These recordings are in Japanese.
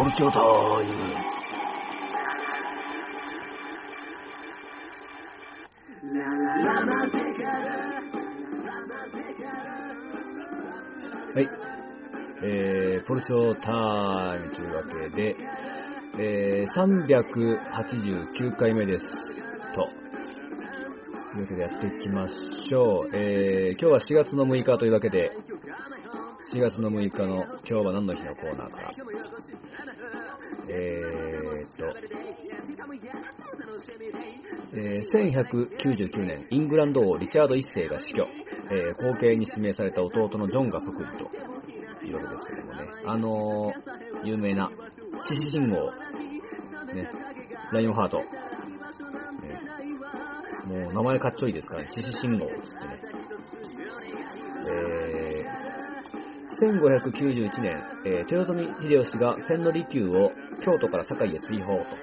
ポルチョタイム。はい、ポルチョタイムというわけで、389回目ですというわけでやっていきましょう。今日は4月の6日というわけで、4月の6日の今日は何の日のコーナーから、1199年、イングランド王リチャード1世が死去、後継に指名された弟のジョンが即位というわけですけどもね、有名な獅子信号、ね、ライオンハート、ね、もう名前かっちょいいですからね、獅子信号つってね、1591年、豊臣秀吉が千利休を京都から堺へ追放と、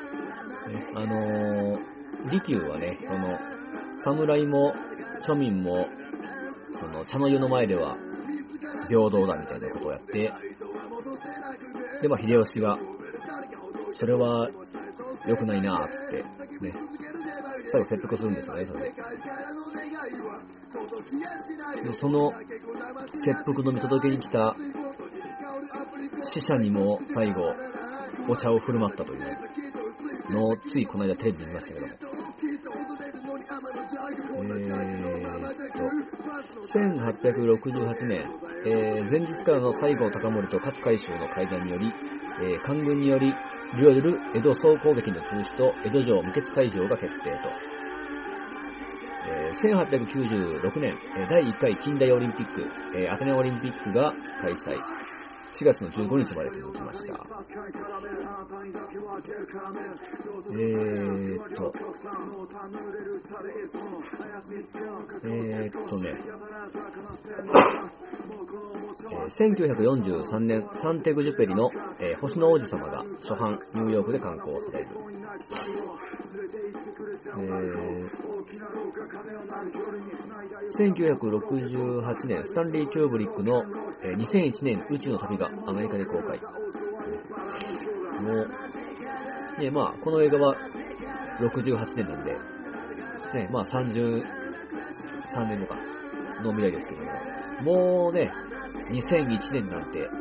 利休はね、その侍も庶民もその茶の湯の前では平等だみたいなことをやって、で秀吉がそれは良くないなーっつってね、最後説得するんですよね。それでその切腹の見届けに来た死者にも最後お茶を振る舞ったというのをついこの間テレビで見ましたけども、1868年、前日からの西郷隆盛と勝海舟の会談により、官軍により江戸総攻撃の中止と江戸城無血開城が決定と、1896年、第1回近代オリンピック、アテネオリンピックが開催、4月の15日まで続きました。1943年、サンテグジュペリの、星の王子様が初版ニューヨークで刊行される。1968年、スタンリー・キューブリックの、2001年宇宙の旅がアメリカで公開。もうね、この映画は68年なんで、ね、33年後かの未来ですけども、もうね、2001年なんて、ね、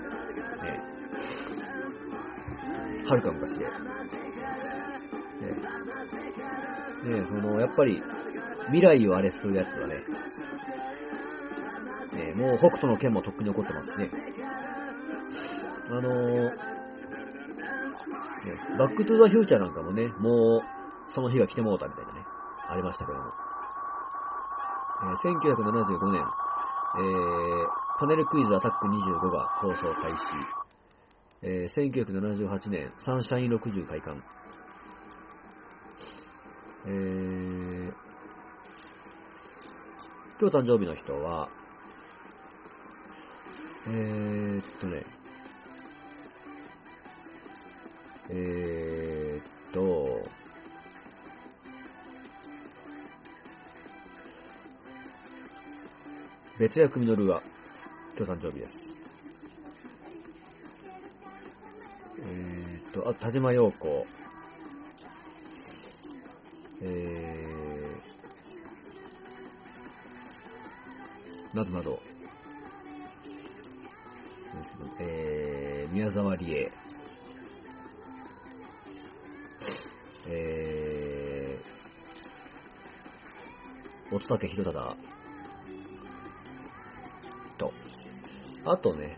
はるか昔で、ね、やっぱり未来をあれするやつはね、もう北斗の拳もとっくに起こってますしね。バックトゥーザフューチャーなんかもね、もうその日が来てもうたみたいなね、ありましたけども。1975年、パネルクイズアタック25が放送開始。1978年、サンシャイン60開館。今日誕生日の人は、別役ミノルが今日誕生日です。田島陽子、などなどですけど、宮沢りえ、乙武宏忠と、あとね、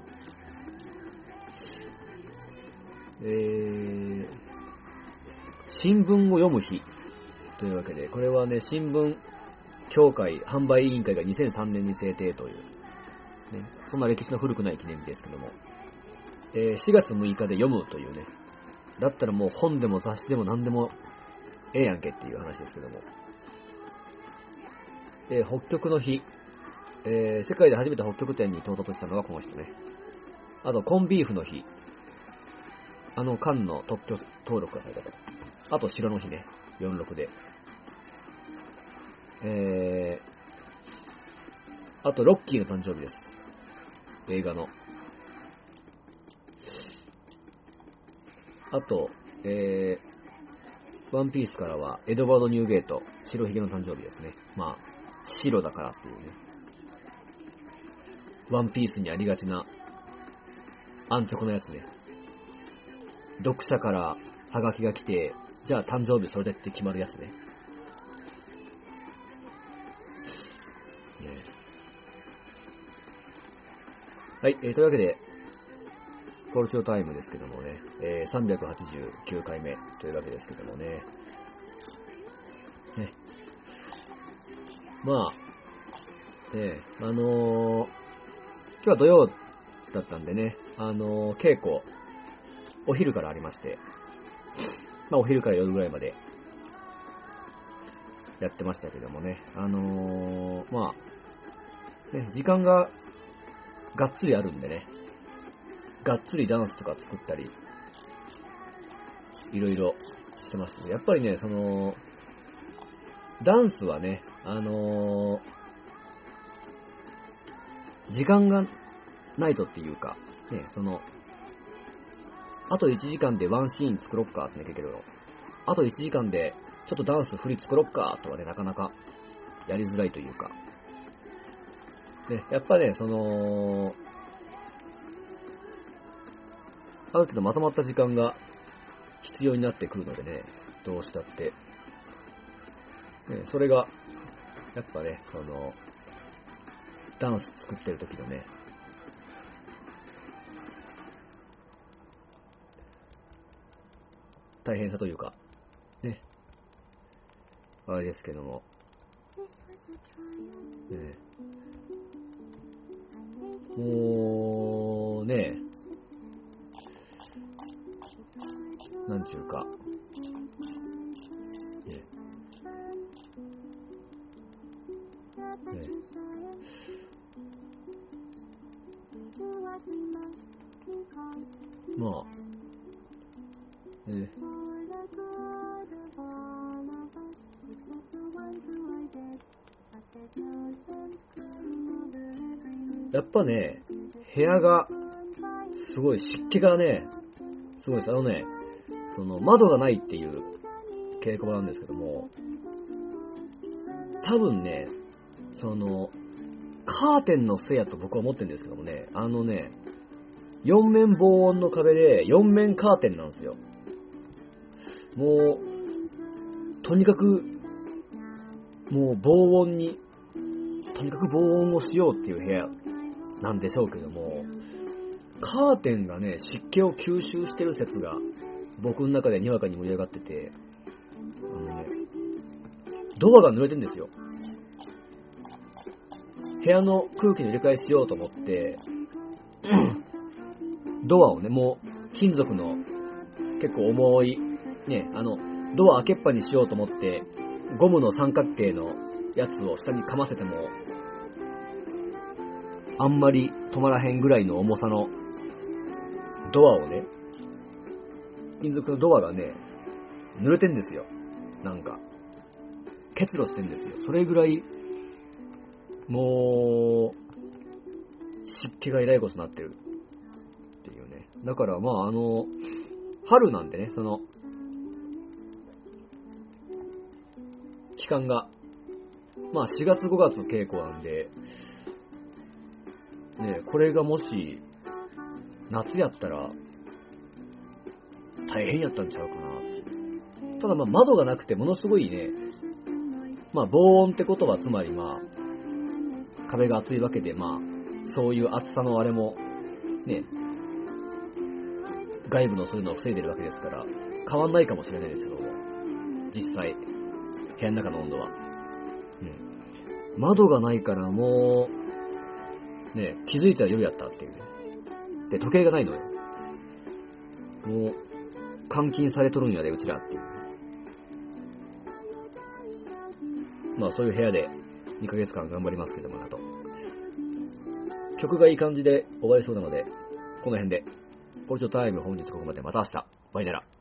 新聞を読む日というわけで、これはね、新聞協会販売委員会が2003年に制定という、ね、そんな歴史の古くない記念日ですけども、4月6日で読むというね、だったらもう本でも雑誌でも何でもええやんけっていう話ですけども、北極の日、世界で初めて北極点に到達したのがこの人ね。あとコンビーフの日、缶の特許登録がされたと。あと城の日ね、46で。あとロッキーの誕生日です。映画の。 あと、ワンピースからは、エドワード・ニューゲート、白ひげの誕生日ですね。まあ、白だからっていうね。ワンピースにありがちな、アンチョコのやつね。読者からハガキが来て、じゃあ誕生日それでって決まるやつね。はい、というわけで、コールチョータイムですけどもね、389回目というわけですけどもね。まあ、今日は土曜だったんでね、稽古、お昼からありまして、まあお昼から夜ぐらいまでやってましたけどもね、まあ、ね、時間ががっつりあるんでね、がっつりダンスとか作ったり、いろいろしてます。やっぱりね、ダンスはね、時間がないとっていうか、ね、あと1時間でワンシーン作ろっかってね、けど、あと1時間でちょっとダンス振り作ろっかとはね、なかなかやりづらいというか、ね、やっぱね、ある程度まとまった時間が必要になってくるのでね、どうしたって。ね、それが、やっぱね、ダンス作ってる時のね、大変さというか、ね、あれですけども、ね、もう、ね、なんちゅうか、ね、まあ、やっぱね、部屋が、すごい湿気がね、すごいです。窓がないっていう稽古場なんですけども、多分ね、カーテンのせいやと僕は思ってるんですけどもね、4面防音の壁で4面カーテンなんですよ。もう、とにかく、もう防音に、とにかく防音をしようっていう部屋なんでしょうけども、カーテンがね、湿気を吸収してる説が僕の中でにわかに盛り上がってて、ドアが濡れてんですよ。部屋の空気の入れ替えしようと思って、ドアをね、もう金属の結構重い、ね、ドア開けっぱにしようと思って、ゴムの三角形のやつを下にかませても、あんまり止まらへんぐらいの重さのドアをね、金属のドアがね、濡れてんですよ。なんか、結露してんですよ。それぐらい、もう、湿気がえらいことになってるっていうね。だからまあ春なんでね、期間が、まあ4月5月稽古なんで、ね、これがもし、夏やったら、大変やったんちゃうかな。ただまあ窓がなくてものすごいね、まあ防音ってことはつまりまあ、壁が厚いわけでまあ、そういう厚さのあれも、ね、外部のそういうのを防いでるわけですから、変わんないかもしれないですけども、実際、部屋の中の温度は。窓がないからもう、ね、気づいたら夜やったっていうね。で、時計がないのよ。もう、監禁されとるんやで、うちらっていう。まあそういう部屋で2ヶ月間頑張りますけどもなと。曲がいい感じで終わりそうなので、この辺で。コルチョタイム本日ここまで。また明日。バイナラ。